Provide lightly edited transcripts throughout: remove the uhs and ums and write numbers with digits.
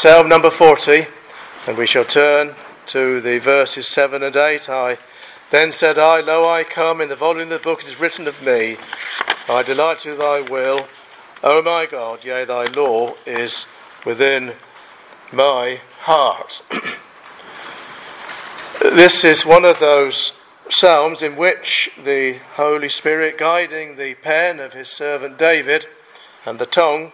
Psalm number 40, and we shall turn to the verses 7 and 8. Then said I, Lo, I come, in the volume of the book it is written of me, I delight in thy will, O my God, yea, thy law is within my heart. This is one of those psalms in which the Holy Spirit, guiding the pen of his servant David and the tongue,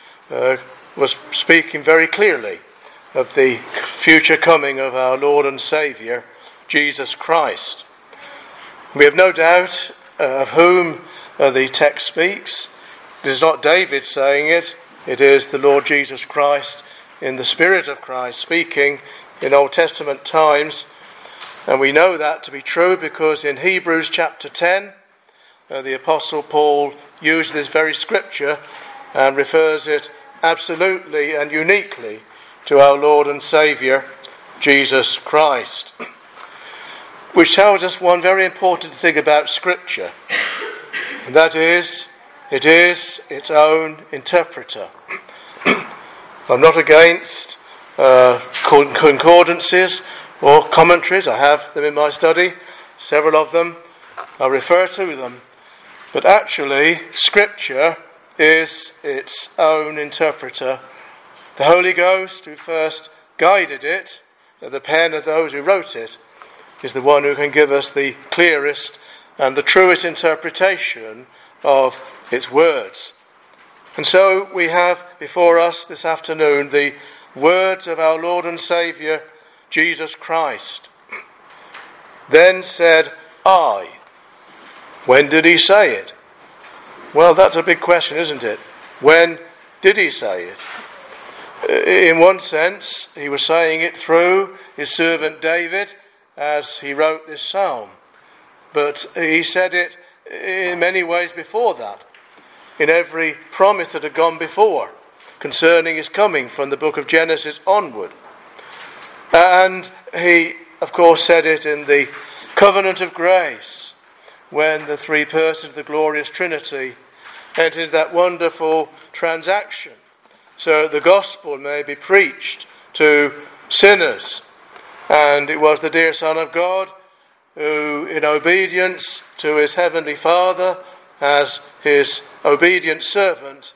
was speaking very clearly of the future coming of our Lord and Saviour, Jesus Christ. We have no doubt of whom the text speaks. It is not David saying it, it is the Lord Jesus Christ in the Spirit of Christ speaking in Old Testament times. And we know that to be true because in Hebrews chapter 10, the Apostle Paul used this very scripture and refers it absolutely and uniquely to our Lord and Saviour, Jesus Christ. Which tells us one very important thing about Scripture, and that is, it is its own interpreter. I'm not against concordances or commentaries. I have them in my study, several of them. I refer to them. But actually, Scripture is its own interpreter. The Holy Ghost, who first guided it, the pen of those who wrote it, is the one who can give us the clearest and the truest interpretation of its words. And so we have before us this afternoon the words of our Lord and Saviour, Jesus Christ. Then said I. When did he say it? Well, that's a big question, isn't it? When did he say it? In one sense, he was saying it through his servant David as he wrote this psalm. But he said it in many ways before that, in every promise that had gone before concerning his coming from the book of Genesis onward. And he, of course, said it in the covenant of grace when the three persons of the glorious Trinity entered that wonderful transaction so the gospel may be preached to sinners. And it was the dear Son of God who, in obedience to his heavenly Father, as his obedient servant,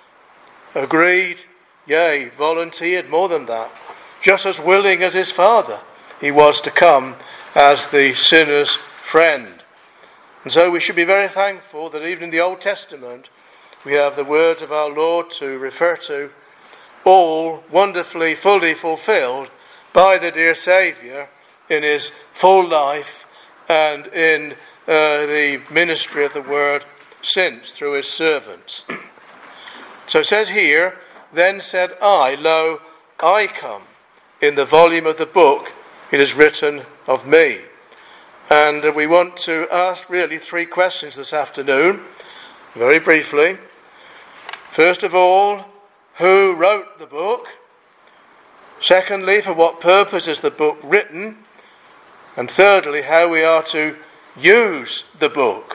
agreed, yea, volunteered, more than that, just as willing as his Father, he was to come as the sinner's friend. And so we should be very thankful that even in the Old Testament we have the words of our Lord to refer to, all wonderfully, fully fulfilled by the dear Saviour in his full life and in the ministry of the word since through his servants. So it says here, then said I, Lo, I come, in the volume of the book it is written of me. And we want to ask really three questions this afternoon, very briefly. First of all, who wrote the book? Secondly, for what purpose is the book written? And thirdly, how we are to use the book.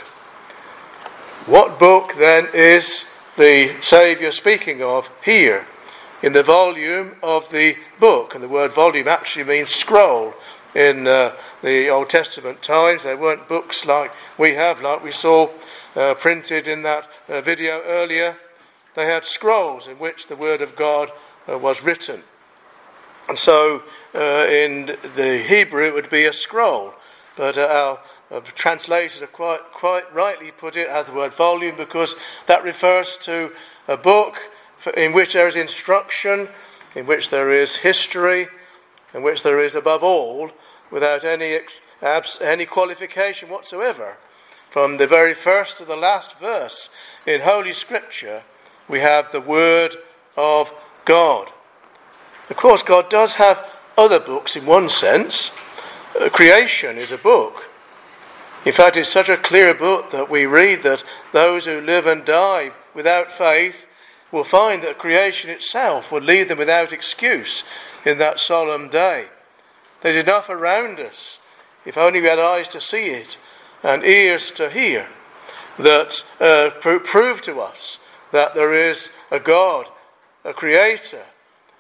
What book then is the Saviour speaking of here in the volume of the book? And the word volume actually means scroll. In the Old Testament times, there weren't books like we have, like we saw printed in that video earlier. They had scrolls in which the Word of God was written. And so in the Hebrew it would be a scroll. But our translators have quite rightly put it as the word volume, because that refers to a book in which there is instruction, in which there is history, in which there is, above all, without any qualification whatsoever, from the very first to the last verse in Holy Scripture, we have the Word of God. Of course, God does have other books in one sense. Creation is a book. In fact, it's such a clear book that we read that those who live and die without faith will find that creation itself will leave them without excuse in that solemn day. There's enough around us, if only we had eyes to see it and ears to hear, that prove to us that there is a God, a creator,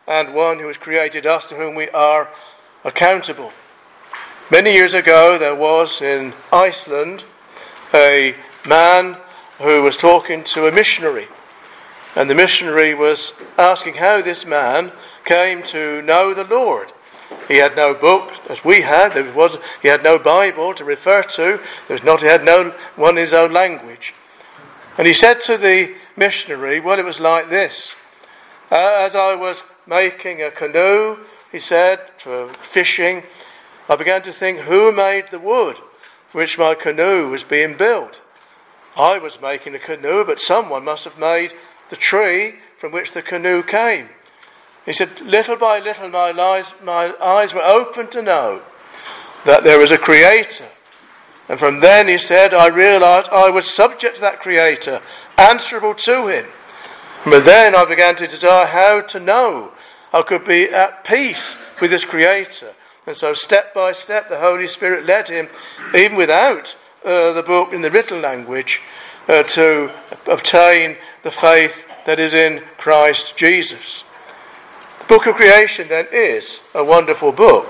and one who has created us, to whom we are accountable. Many years ago, there was in Iceland a man who was talking to a missionary. And the missionary was asking how this man came to know the Lord. He had no book, as we had. He had no Bible to refer to. He had no one in his own language. And he said to the missionary, well, it was like this. As I was making a canoe, he said, for fishing, I began to think, who made the wood for which my canoe was being built? I was making a canoe, but someone must have made the tree from which the canoe came. He said, little by little my eyes were opened to know that there was a creator. And from then, he said, I realised I was subject to that creator, answerable to him. But then I began to desire how to know I could be at peace with this creator. And so step by step the Holy Spirit led him, even without the book in the written language, to obtain the faith that is in Christ Jesus. The book of creation then is a wonderful book.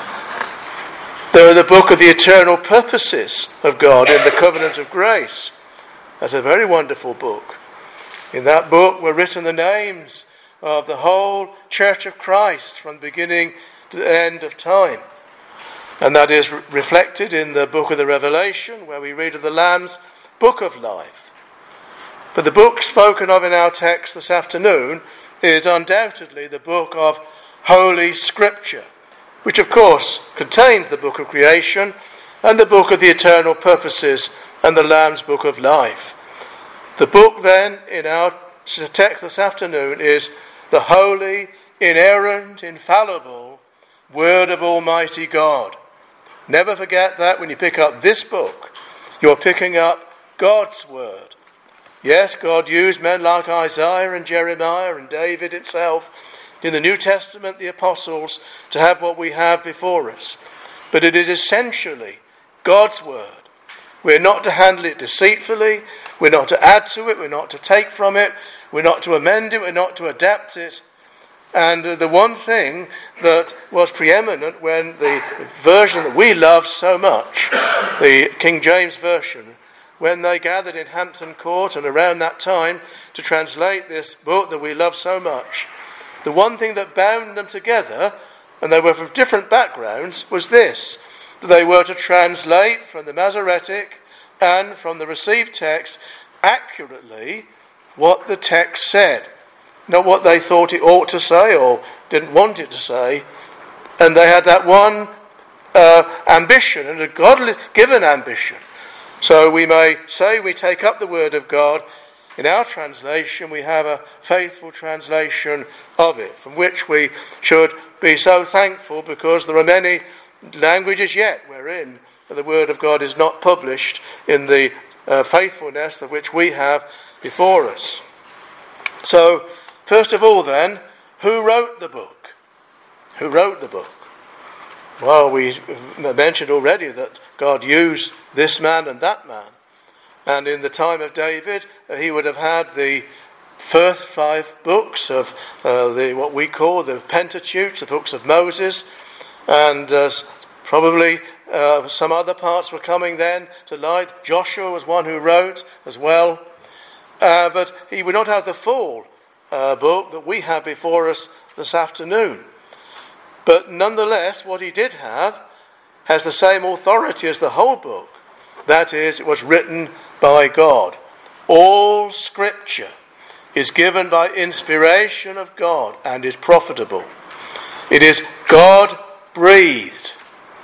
They're the book of the eternal purposes of God in the covenant of grace. That's a very wonderful book. In that book were written the names of the whole Church of Christ from the beginning to the end of time. And that is reflected in the book of the Revelation, where we read of the Lamb's book of life. But the book spoken of in our text this afternoon is undoubtedly the book of Holy Scripture, which of course contains the book of creation and the book of the eternal purposes and the Lamb's book of life. The book then in our text this afternoon is the holy, inerrant, infallible Word of Almighty God. Never forget that when you pick up this book, you're picking up God's Word. Yes, God used men like Isaiah and Jeremiah and David himself in the New Testament, the apostles, to have what we have before us. But it is essentially God's Word. We're not to handle it deceitfully. We're not to add to it. We're not to take from it. We're not to amend it. We're not to adapt it. And the one thing that was preeminent when the version that we love so much, the King James Version, when they gathered in Hampton Court and around that time to translate this book that we love so much, the one thing that bound them together, and they were from different backgrounds, was this, that they were to translate from the Masoretic and from the received text accurately what the text said. Not what they thought it ought to say or didn't want it to say. And they had that one ambition, and a God-given ambition. So we may say we take up the Word of God. In our translation, we have a faithful translation of it, from which we should be so thankful, because there are many languages yet wherein the Word of God is not published in the faithfulness of which we have before us. So, first of all then, who wrote the book? Who wrote the book? Well, we mentioned already that God used this man and that man. And in the time of David, he would have had the first 5 books of what we call the Pentateuch, the books of Moses. And probably some other parts were coming then to light. Joshua was one who wrote as well. But he would not have the full book that we have before us this afternoon. But nonetheless, what he did have has the same authority as the whole book. That is, it was written by God. All Scripture is given by inspiration of God and is profitable. It is God-breathed.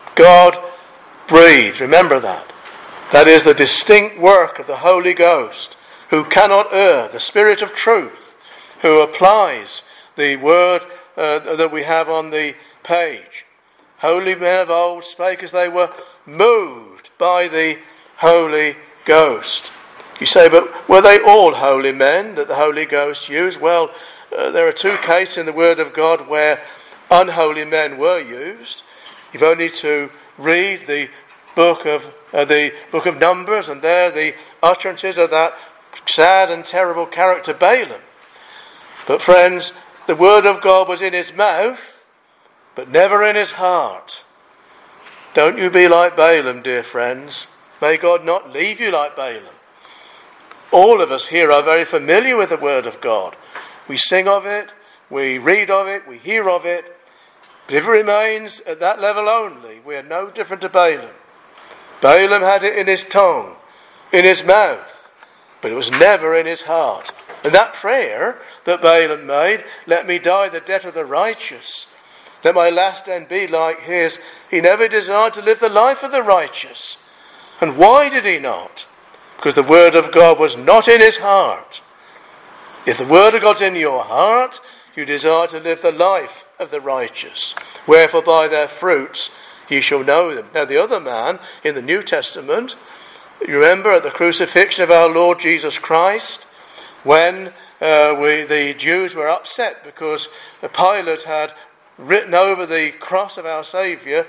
God-breathed. Remember that. That is the distinct work of the Holy Ghost, who cannot err, the Spirit of truth, who applies the word that we have on the page. Holy men of old spake as they were moved by the Holy Ghost. You say, but were they all holy men that the Holy Ghost used? Well, there are 2 cases in the Word of God where unholy men were used. You've only to read the book of Numbers, and there the utterances of that sad and terrible character Balaam. But friends, the word of God was in his mouth, but never in his heart. Don't you be like Balaam, dear friends. May God not leave you like Balaam. All of us here are very familiar with the word of God. We sing of it, we read of it, we hear of it. But if it remains at that level only, we are no different to Balaam. Balaam had it in his tongue, in his mouth, but it was never in his heart. And that prayer that Balaam made, let me die the death of the righteous, let my last end be like his, he never desired to live the life of the righteous. And why did he not? Because the word of God was not in his heart. If the word of God's in your heart, you desire to live the life of the righteous. Wherefore by their fruits ye shall know them. Now the other man in the New Testament, you remember at the crucifixion of our Lord Jesus Christ, when the Jews were upset because Pilate had written over the cross of our Saviour,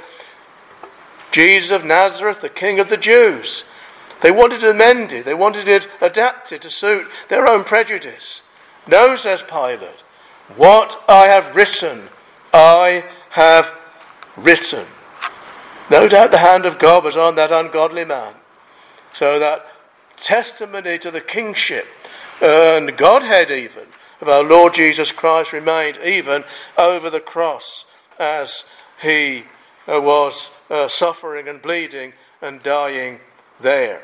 Jesus of Nazareth, the King of the Jews. They wanted it amended. They wanted it adapted to suit their own prejudice. No, says Pilate, what I have written, I have written. No doubt the hand of God was on that ungodly man. So that testimony to the kingship and Godhead even of our Lord Jesus Christ remained even over the cross as he was suffering and bleeding and dying there.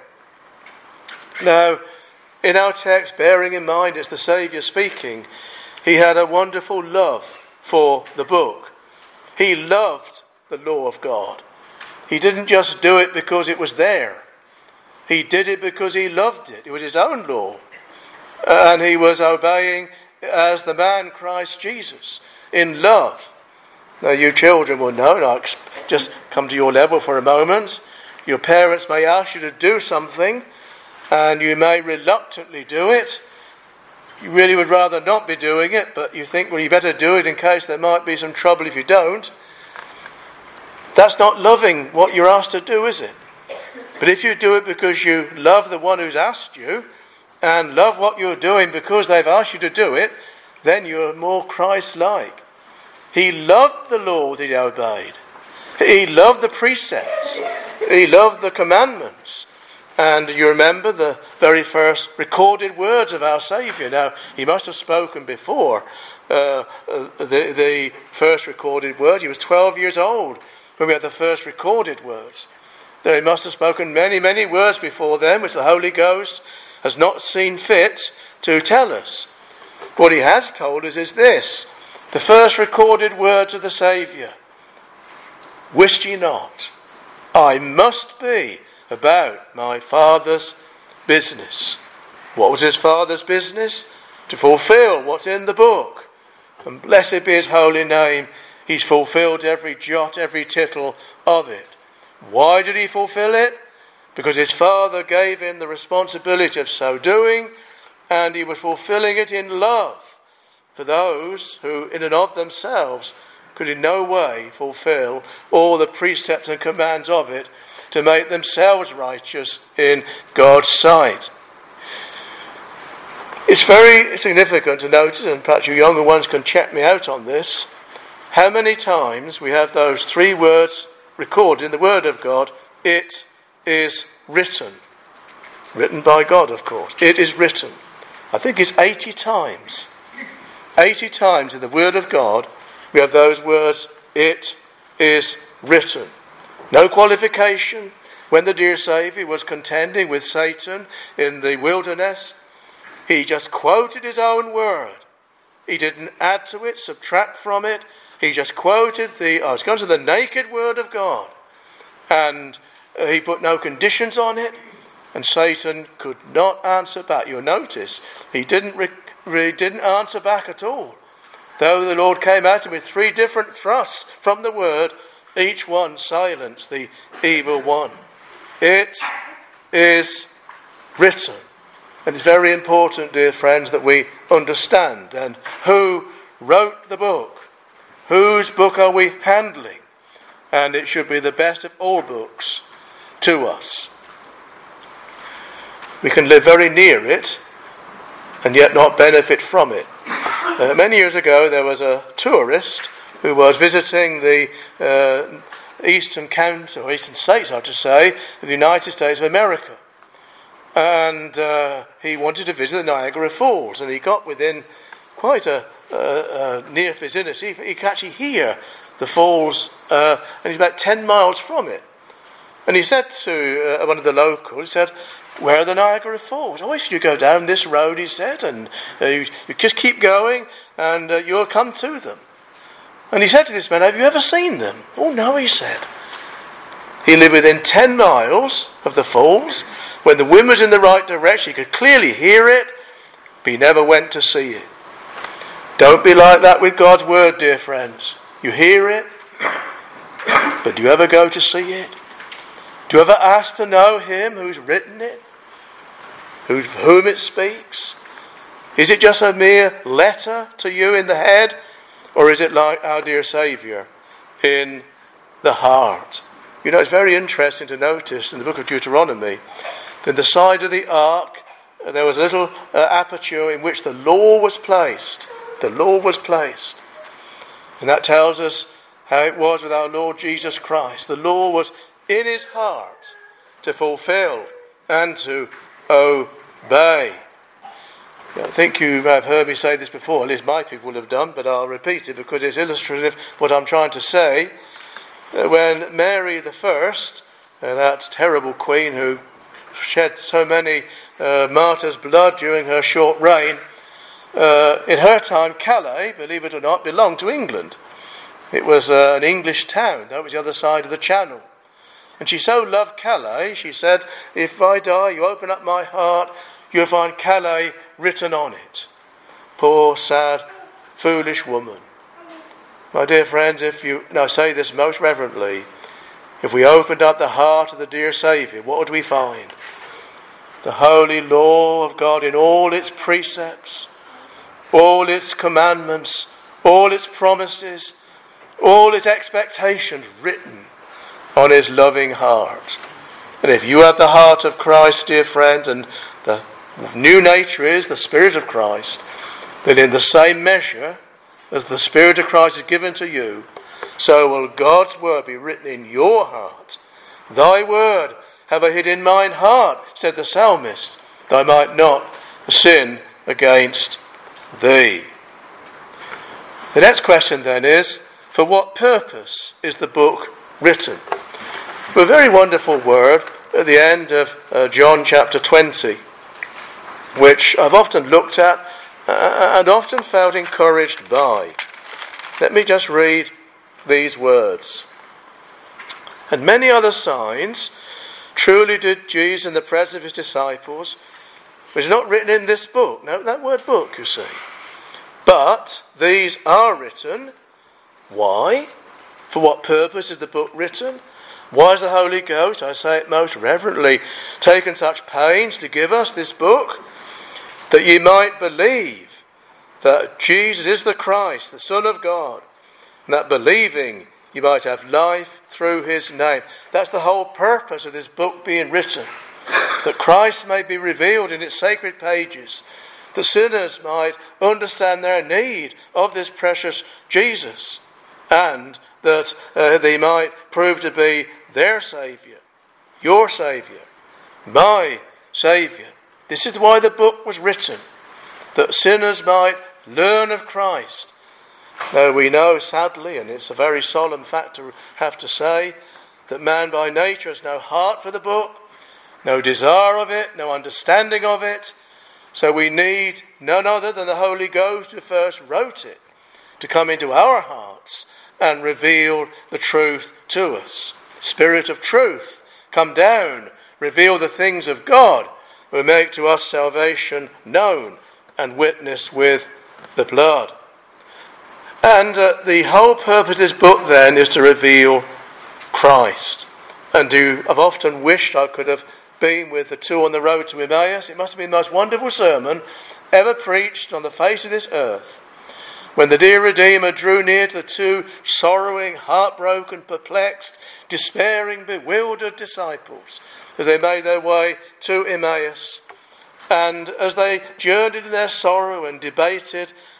Now, in our text, bearing in mind it's the Saviour speaking, he had a wonderful love for the book. He loved the law of God. He didn't just do it because it was there. He did it because he loved it. It was his own law. And he was obeying as the man Christ Jesus in love. Now you children will know, and I'll just come to your level for a moment. Your parents may ask you to do something and you may reluctantly do it. You really would rather not be doing it, but you think, well, you better do it in case there might be some trouble if you don't. That's not loving what you're asked to do, is it? But if you do it because you love the one who's asked you and love what you're doing because they've asked you to do it, then you're more Christ-like. He loved the law that he obeyed. He loved the precepts. He loved the commandments. And you remember the very first recorded words of our Saviour. Now, he must have spoken before the first recorded word. He was 12 years old when we had the first recorded words. Though he must have spoken many, many words before then, which the Holy Ghost has not seen fit to tell us. What he has told us is this: the first recorded words of the Saviour. Wist ye not, I must be about my Father's business. What was his Father's business? To fulfill what's in the book. And blessed be his holy name, he's fulfilled every jot, every tittle of it. Why did he fulfill it? Because his Father gave him the responsibility of so doing, and he was fulfilling it in love for those who in and of themselves could in no way fulfill all the precepts and commands of it to make themselves righteous in God's sight. It's very significant to notice, and perhaps you younger ones can check me out on this, how many times we have those three words recorded in the Word of God: it is written. Written by God, of course. It is written. I think it's 80 times. 80 times in the Word of God we have those words, it is written. No qualification. When the dear Saviour was contending with Satan in the wilderness, he just quoted his own word. He didn't add to it, subtract from it. He just quoted the naked word of God. And he put no conditions on it. And Satan could not answer back. You'll notice he didn't answer back at all. Though the Lord came at him with 3 different thrusts from the word, each one silenced the evil one. It is written. And it's very important, dear friends, that we understand then who wrote the book. Whose book are we handling? And it should be the best of all books to us. We can live very near it and yet not benefit from it. Many years ago, there was a tourist who was visiting the eastern counties, or eastern states, I have to say, of the United States of America. And he wanted to visit the Niagara Falls, and he got within quite a near vicinity. He could actually hear the falls, and he's about 10 miles from it. And he said to one of the locals, he said, "Where are the Niagara Falls?" "Oh, you go down this road," he said, "and you just keep going, and you'll come to them." And he said to this man, "Have you ever seen them?" "Oh, no," he said. He lived within 10 miles of the falls. When the wind was in the right direction, he could clearly hear it, but he never went to see it. Don't be like that with God's word, dear friends. You hear it, but do you ever go to see it? Do you ever ask to know him who's written it? Whom it speaks? Is it just a mere letter to you in the head? Or is it like our dear Saviour in the heart? You know, it's very interesting to notice in the book of Deuteronomy that in the side of the ark there was a little aperture in which the law was placed. The law was placed. And that tells us how it was with our Lord Jesus Christ. The law was in his heart to fulfill and to obey. I think you have heard me say this before, at least my people have done, but I'll repeat it because it's illustrative of what I'm trying to say. When Mary the First, that terrible queen who shed so many martyrs' blood during her short reign, in her time Calais, believe it or not, belonged to England. It was an English town. That was the other side of the Channel. And she so loved Calais, she said, "If I die, you open up my heart, you'll find Calais written on it." Poor, sad, foolish woman. My dear friends, and I say this most reverently, if we opened up the heart of the dear Saviour, what would we find? The holy law of God in all its precepts, all its commandments, all its promises, all its expectations written on his loving heart. And if you have the heart of Christ, dear friend, and the new nature is the Spirit of Christ, then in the same measure as the Spirit of Christ is given to you, so will God's word be written in your heart. "Thy word have I hid in mine heart," said the psalmist, "that I might not sin against thee." The next question then is, for what purpose is the book written? A very wonderful word at the end of John chapter 20, which I've often looked at and often felt encouraged by. Let me just read these words. "And many other signs truly did Jesus in the presence of his disciples, which is not written in this book." Now, that word book, you see. "But these are written." Why? For what purpose is the book written? Why has the Holy Ghost, I say it most reverently, taken such pains to give us this book? "That ye might believe that Jesus is the Christ, the Son of God, and that believing you might have life through his name." That's the whole purpose of this book being written. That Christ may be revealed in its sacred pages. That sinners might understand their need of this precious Jesus. And that they might prove to be their Saviour, your Saviour, my Saviour. This is why the book was written, that sinners might learn of Christ. Now we know, sadly, and it's a very solemn fact to have to say, that man by nature has no heart for the book, no desire of it, no understanding of it. So we need none other than the Holy Ghost who first wrote it to come into our hearts and reveal the truth to us. Spirit of truth, come down, reveal the things of God, who make to us salvation known and witness with the blood. And the whole purpose of this book then is to reveal Christ. And I've often wished I could have been with the two on the road to Emmaus. It must have been the most wonderful sermon ever preached on the face of this earth. When the dear Redeemer drew near to the two sorrowing, heartbroken, perplexed, despairing, bewildered disciples as they made their way to Emmaus. And as they journeyed in their sorrow and debated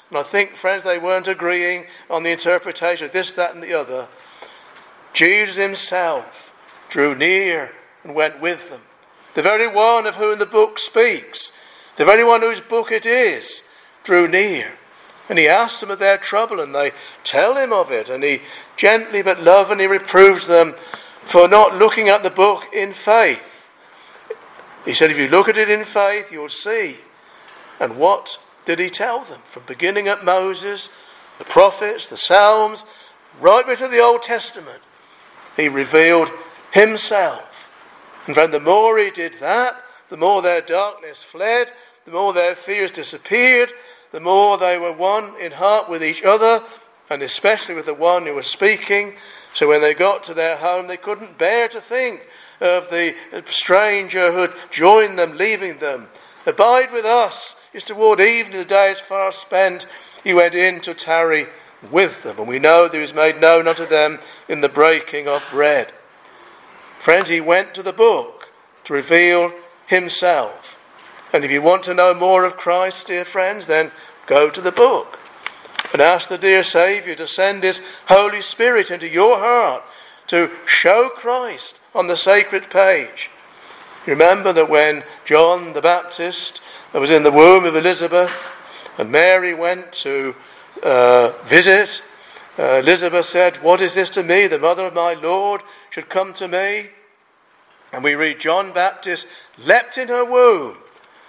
and I think, friends, they weren't agreeing on the interpretation of this, that and the other, Jesus himself drew near and went with them. The very one of whom the book speaks, the very one whose book it is, drew near. And he asks them of their trouble, and they tell him of it, and he gently but lovingly reproves them for not looking at the book in faith. He said, if you look at it in faith, you'll see. And what did he tell them? From beginning at Moses, the prophets, the Psalms, right back to the Old Testament, he revealed himself. And friend, the more he did that, the more their darkness fled, the more their fears disappeared, the more they were one in heart with each other, and especially with the one who was speaking. So when they got to their home, they couldn't bear to think of the stranger who had joined them, leaving them. Abide with us. It's toward evening, the day is far spent. He went in to tarry with them. And we know that he was made known unto them in the breaking of bread. Friends, he went to the book to reveal himself. And if you want to know more of Christ, dear friends, then go to the book and ask the dear Saviour to send his Holy Spirit into your heart to show Christ on the sacred page. Remember that when John the Baptist was in the womb of Elizabeth and Mary went to visit, Elizabeth said, "What is this to me? The mother of my Lord should come to me." And we read John Baptist leapt in her womb.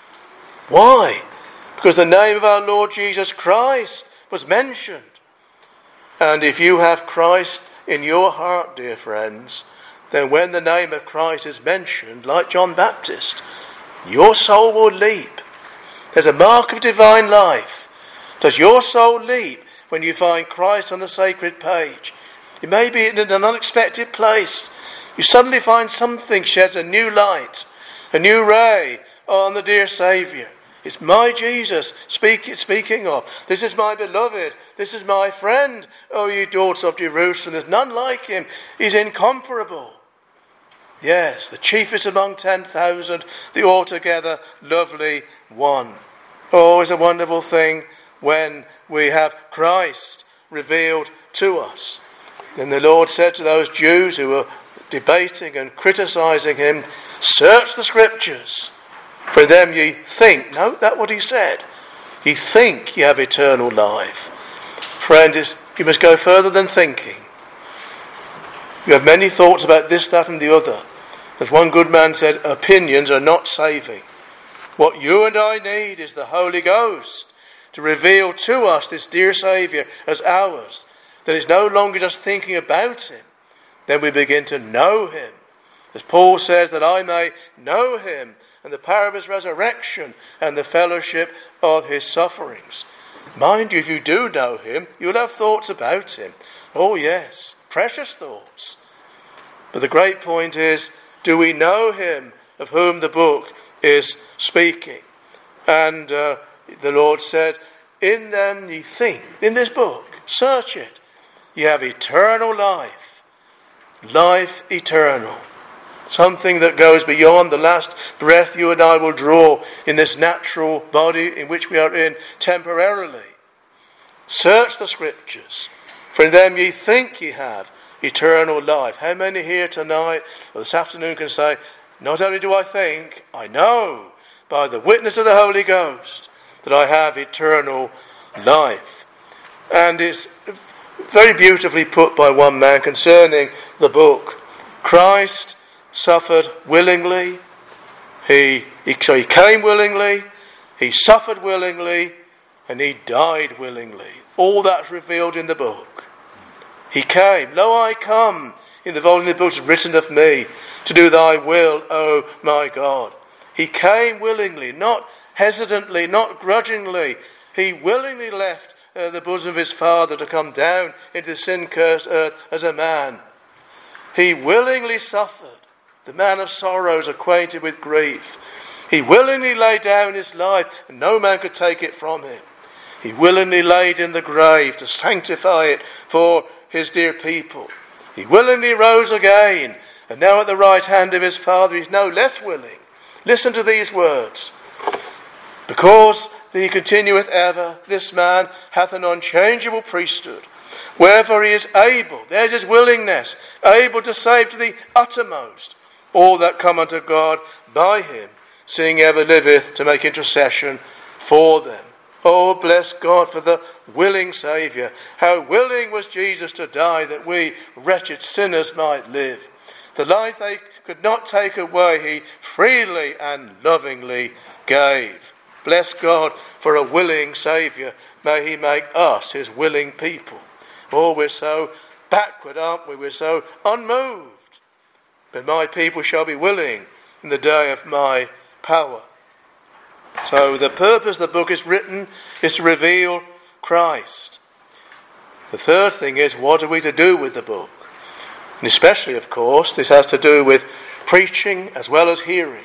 Why? Because the name of our Lord Jesus Christ was mentioned. And if you have Christ in your heart, dear friends, then when the name of Christ is mentioned, like John Baptist, your soul will leap. There's a mark of divine life. Does your soul leap when you find Christ on the sacred page? It may be in an unexpected place. You suddenly find something sheds a new light, a new ray on the dear Saviour. It's my Jesus speaking of. This is my beloved. This is my friend. O ye daughters of Jerusalem. There's none like him. He's incomparable. Yes, the chiefest among 10,000, the altogether lovely one. Oh, it's a wonderful thing when we have Christ revealed to us. Then the Lord said to those Jews who were debating and criticising him, "Search the Scriptures. For in them ye think," note that what he said, "ye think ye have eternal life." Friend, you must go further than thinking. You have many thoughts about this, that and the other. As one good man said, opinions are not saving. What you and I need is the Holy Ghost to reveal to us this dear Saviour as ours. That it's no longer just thinking about him. Then we begin to know him. As Paul says, that I may know him and the power of his resurrection and the fellowship of his sufferings. Mind you, if you do know him, you'll have thoughts about him. Oh yes, precious thoughts. But the great point is, do we know him of whom the book is speaking? And the Lord said, in them ye think, in this book, search it, ye have eternal life. Life eternal. Something that goes beyond the last breath you and I will draw in this natural body in which we are in temporarily. Search the Scriptures, for in them ye think ye have eternal life. How many here tonight or this afternoon can say, not only do I think, I know by the witness of the Holy Ghost that I have eternal life. And it's very beautifully put by one man concerning the book. Christ suffered willingly. He came willingly. He suffered willingly. And he died willingly. All that's revealed in the book. He came. Lo, I come. In the volume of the book is written of me, to do thy will, O my God. He came willingly, not hesitantly, not grudgingly. He willingly left the bosom of his Father to come down into the sin-cursed earth as a man. He willingly suffered. The man of sorrows, acquainted with grief. He willingly laid down his life, and no man could take it from him. He willingly laid in the grave to sanctify it for his dear people. He willingly rose again, and now at the right hand of his Father he's no less willing. Listen to these words. Because that he continueth ever, this man hath an unchangeable priesthood. Wherefore he is able, there's his willingness, able to save to the uttermost all that come unto God by him, seeing he ever liveth to make intercession for them. Oh, bless God for the willing Saviour. How willing was Jesus to die that we, wretched sinners, might live. The life they could not take away, he freely and lovingly gave. Bless God for a willing Saviour. May he make us his willing people. Oh, we're so backward, aren't we? We're so unmoved. But my people shall be willing in the day of my power. So the purpose the book is written is to reveal Christ. The third thing is, what are we to do with the book? And especially, of course, this has to do with preaching as well as hearing.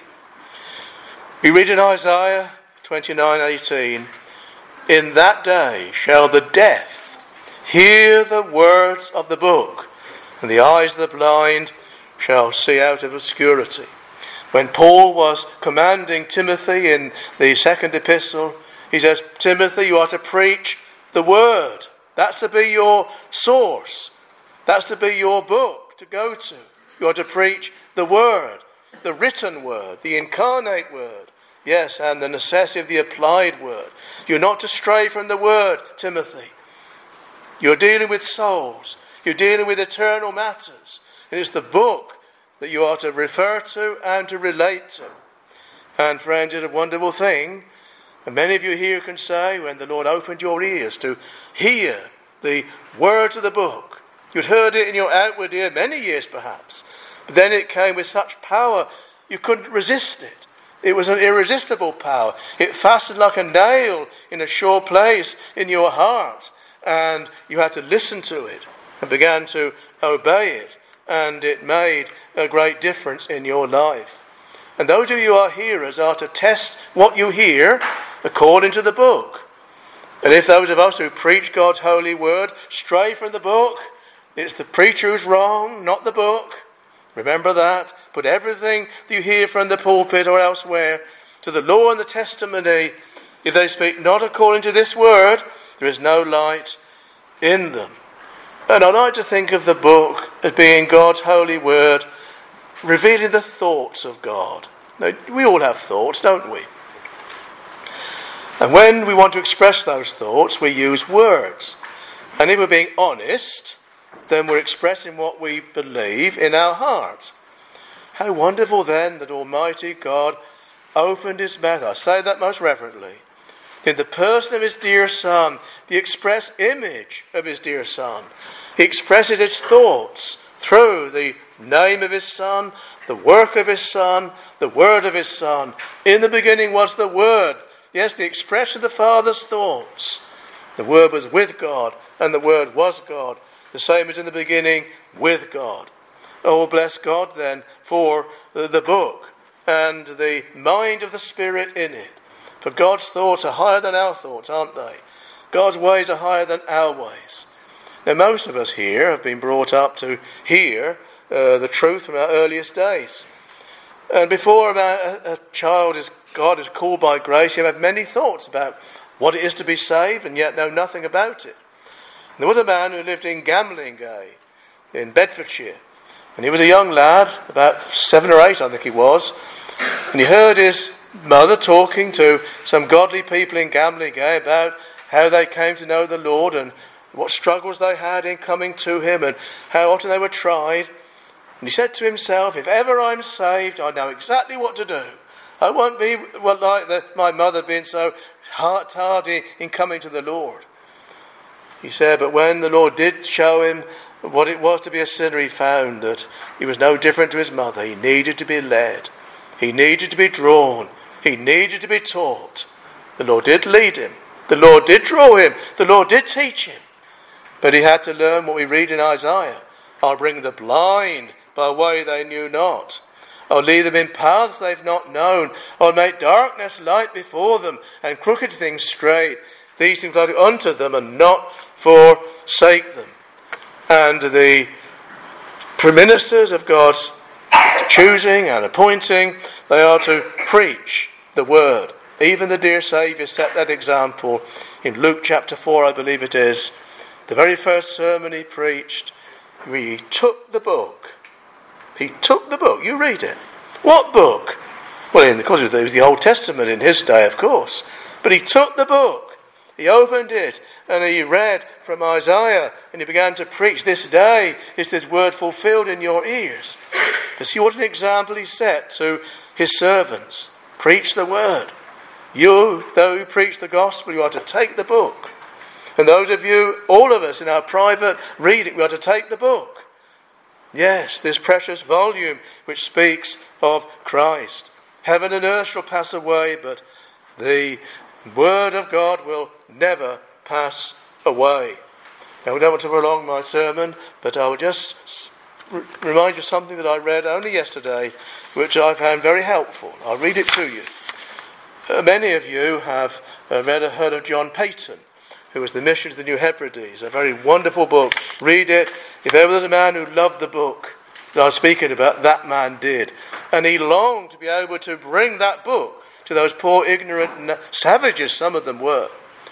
We read in Isaiah 29:18, "In that day shall the deaf hear the words of the book, and the eyes of the blind shall see out of obscurity." When Paul was commanding Timothy in the second epistle, he says, Timothy, you are to preach the word. That's to be your source. That's to be your book to go to. You are to preach the word, the written word, the incarnate word. Yes, and the necessity of the applied word. You're not to stray from the word, Timothy. You're dealing with souls. You're dealing with eternal matters. It is the book that you are to refer to and to relate to. And friends, it's a wonderful thing. And many of you here can say, when the Lord opened your ears to hear the words of the book, you'd heard it in your outward ear many years perhaps, but then it came with such power you couldn't resist it. It was an irresistible power. It fastened like a nail in a sure place in your heart, and you had to listen to it and began to obey it. And it made a great difference in your life. And those of you who are hearers are to test what you hear according to the book. And if those of us who preach God's holy word stray from the book, it's the preacher who's wrong, not the book. Remember that. Put everything that you hear from the pulpit or elsewhere to the law and the testimony. If they speak not according to this word, there is no light in them. And I like to think of the book as being God's holy word, revealing the thoughts of God. Now, we all have thoughts, don't we? And when we want to express those thoughts, we use words. And if we're being honest, then we're expressing what we believe in our heart. How wonderful then that Almighty God opened his mouth, I say that most reverently, in the person of his dear Son, the express image of his dear Son. He expresses his thoughts through the name of his Son, the work of his Son, the word of his Son. In the beginning was the Word. Yes, the expression of the Father's thoughts. The Word was with God, and the Word was God. The same as in the beginning with God. Oh, bless God then for the book and the mind of the Spirit in it. For God's thoughts are higher than our thoughts, aren't they? God's ways are higher than our ways. Now, most of us here have been brought up to hear the truth from our earliest days. And before a child God is called by grace, you have many thoughts about what it is to be saved and yet know nothing about it. And there was a man who lived in Gamlingay in Bedfordshire. And he was a young lad, about 7 or 8 I think he was. And he heard his mother talking to some godly people in Gamlingay about how they came to know the Lord and what struggles they had in coming to him and how often they were tried. And he said to himself, if ever I'm saved, I know exactly what to do. I won't be like my mother being so tardy in coming to the Lord. He said, but when the Lord did show him what it was to be a sinner, he found that he was no different to his mother. He needed to be led. He needed to be drawn. He needed to be taught. The Lord did lead him. The Lord did draw him. The Lord did teach him. But he had to learn what we read in Isaiah. I'll bring the blind by a way they knew not. I'll lead them in paths they've not known. I'll make darkness light before them and crooked things straight. These things are unto them and not forsake them. And the ministers of God's choosing and appointing, they are to preach the word Even the dear Saviour set that example in Luke chapter 4, I believe it is. The very first sermon he preached, he took the book. He took the book. You read it. What book? Well, of course, it was the Old Testament in his day, of course. But he took the book. He opened it and he read from Isaiah and he began to preach. This day is this word fulfilled in your ears. To see what an example he set to his servants. Preach the word. You, though you preach the gospel, you are to take the book. And those of you, all of us in our private reading, we are to take the book. Yes, this precious volume which speaks of Christ. Heaven and earth shall pass away, but the word of God will never pass away. Now, I don't want to prolong my sermon, but I will just remind you of something that I read only yesterday, which I found very helpful. I'll read it to you. Many of you have heard of John Paton, who was the mission to the New Hebrides, a very wonderful book. Read it. If ever there's a man who loved the book that I was speaking about, that man did. And he longed to be able to bring that book to those poor ignorant savages, some of them were.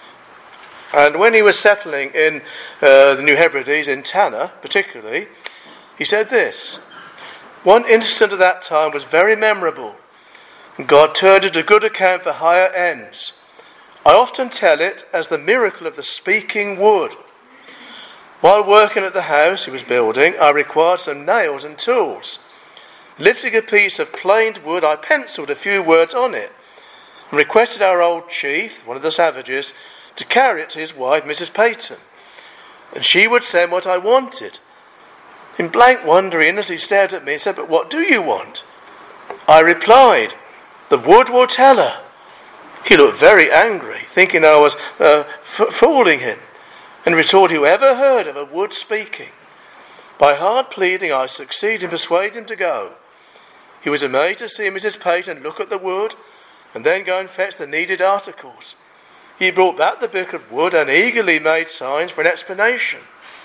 And when he was settling in the New Hebrides, in Tanna particularly, he said this: one incident of that time was very memorable. God turned it to good account for higher ends. I often tell it as the miracle of the speaking wood. While working at the house he was building, I required some nails and tools. Lifting a piece of planed wood, I penciled a few words on it and requested our old chief, one of the savages, to carry it to his wife, Mrs. Paton, and she would send what I wanted. In blank wonder, he innocently stared at me and said, "But what do you want?" I replied, "The wood will tell her." He looked very angry, thinking I was fooling him, and retorted, "Who ever heard of a wood speaking?" By hard pleading, I succeeded in persuading him to go. He was amazed to see Mrs. Paton look at the wood and then go and fetch the needed articles. He brought back the bit of wood and eagerly made signs for an explanation.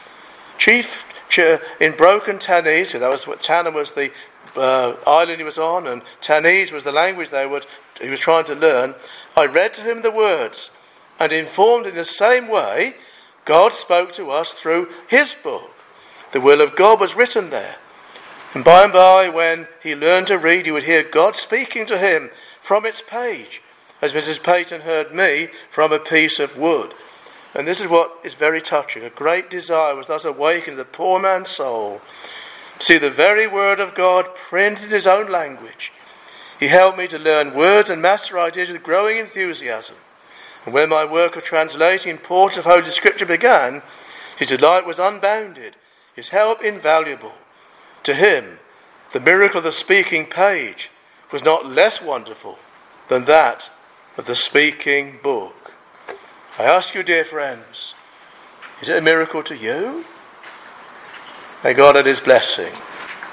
Chief in broken Tannese, so that was what Tanna was, the island he was on, and Tannese was the language he was trying to learn. I read to him the words and informed in the same way God spoke to us through his book. The will of God was written there. And by, when he learned to read, he would hear God speaking to him from its page, as Mrs. Paton heard me from a piece of wood. And this is what is very touching. A great desire was thus awakened in the poor man's soul to see the very word of God printed in his own language. He helped me to learn words and master ideas with growing enthusiasm. And when my work of translating portions of Holy Scripture began, his delight was unbounded, his help invaluable. To him, the miracle of the speaking page was not less wonderful than that of the speaking book. I ask you, dear friends, is it a miracle to you? May God add his blessing